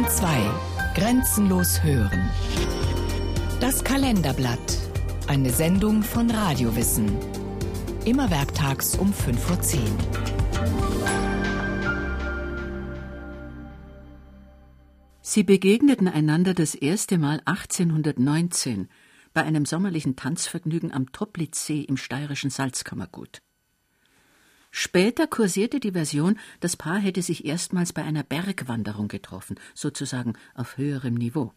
Bayern 2. Grenzenlos hören. Das Kalenderblatt. Eine Sendung von Radiowissen. Immer werktags um 5:10 Uhr. Sie begegneten einander das erste Mal 1819 bei einem sommerlichen Tanzvergnügen am Toplitzsee im steirischen Salzkammergut. Später kursierte die Version, das Paar hätte sich erstmals bei einer Bergwanderung getroffen, sozusagen auf höherem Niveau.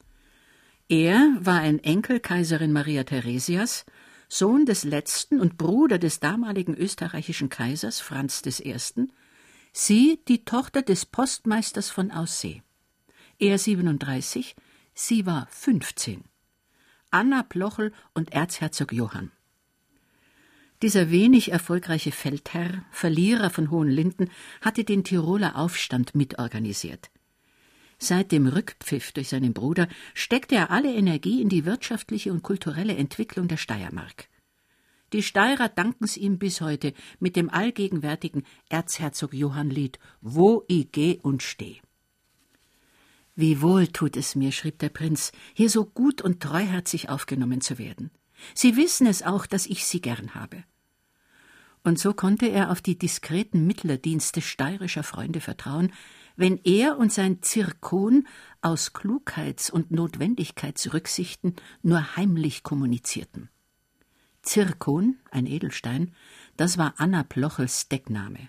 Er war ein Enkel Kaiserin Maria Theresias, Sohn des letzten und Bruder des damaligen österreichischen Kaisers Franz I., sie die Tochter des Postmeisters von Aussee. Er 37, sie war 15. Anna Plochel und Erzherzog Johann. Dieser wenig erfolgreiche Feldherr, Verlierer von Hohenlinden, hatte den Tiroler Aufstand mitorganisiert. Seit dem Rückpfiff durch seinen Bruder steckte er alle Energie in die wirtschaftliche und kulturelle Entwicklung der Steiermark. Die Steirer danken es ihm bis heute mit dem allgegenwärtigen Erzherzog Johann-Lied »Wo i geh und steh«. »Wie wohl tut es mir«, schrieb der Prinz, »hier so gut und treuherzig aufgenommen zu werden. Sie wissen es auch, dass ich Sie gern habe.« Und so konnte er auf die diskreten Mittlerdienste steirischer Freunde vertrauen, wenn er und sein Zirkon aus Klugheits- und Notwendigkeitsrücksichten nur heimlich kommunizierten. Zirkon, ein Edelstein, das war Anna Plochels Deckname.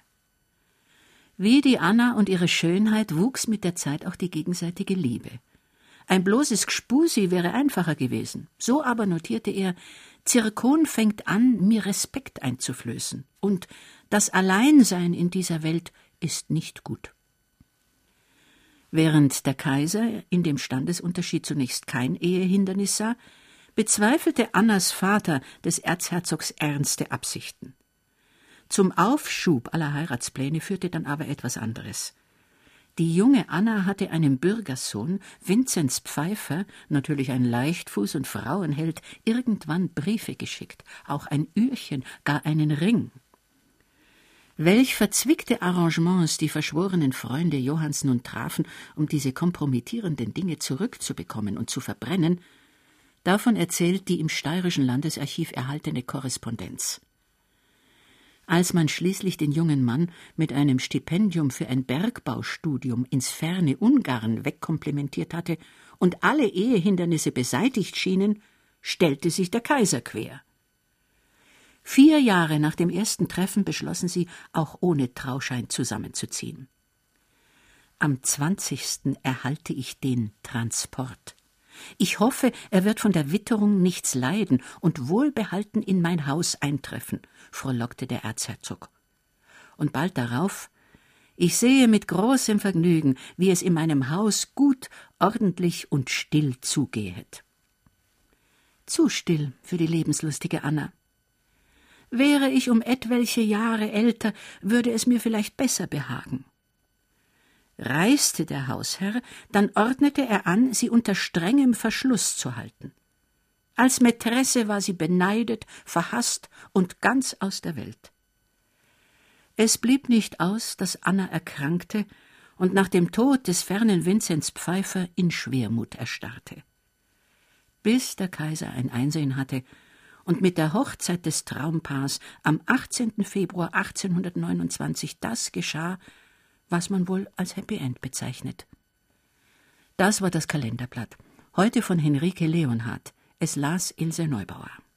Wie die Anna und ihre Schönheit wuchs mit der Zeit auch die gegenseitige Liebe. Ein bloßes Gspusi wäre einfacher gewesen. So aber notierte er, Zirkon fängt an, mir Respekt einzuflößen. Und das Alleinsein in dieser Welt ist nicht gut. Während der Kaiser in dem Standesunterschied zunächst kein Ehehindernis sah, bezweifelte Annas Vater des Erzherzogs ernste Absichten. Zum Aufschub aller Heiratspläne führte dann aber etwas anderes. Die junge Anna hatte einem Bürgersohn, Vinzenz Pfeiffer, natürlich ein Leichtfuß und Frauenheld, irgendwann Briefe geschickt, auch ein Ührchen, gar einen Ring. Welch verzwickte Arrangements die verschworenen Freunde Johanns nun trafen, um diese kompromittierenden Dinge zurückzubekommen und zu verbrennen, davon erzählt die im Steirischen Landesarchiv erhaltene Korrespondenz. Als man schließlich den jungen Mann mit einem Stipendium für ein Bergbaustudium ins ferne Ungarn wegkomplimentiert hatte und alle Ehehindernisse beseitigt schienen, stellte sich der Kaiser quer. 4 Jahre nach dem ersten Treffen beschlossen sie, auch ohne Trauschein zusammenzuziehen. Am 20. erhalte ich den Transport. Ich hoffe, er wird von der Witterung nichts leiden und wohlbehalten in mein Haus eintreffen, frohlockte der Erzherzog. Und bald darauf: Ich sehe mit großem Vergnügen, wie es in meinem Haus gut, ordentlich und still zugehet. Zu still für die lebenslustige Anna. Wäre ich um etwelche Jahre älter, würde es mir vielleicht besser behagen. Reiste der Hausherr, dann ordnete er an, sie unter strengem Verschluss zu halten. Als Mätresse war sie beneidet, verhasst und ganz aus der Welt. Es blieb nicht aus, dass Anna erkrankte und nach dem Tod des fernen Vinzenz Pfeiffer in Schwermut erstarrte. Bis der Kaiser ein Einsehen hatte und mit der Hochzeit des Traumpaars am 18. Februar 1829 das geschah, was man wohl als Happy End bezeichnet. Das war das Kalenderblatt. Heute von Henrike Leonhardt. Es las Ilse Neubauer.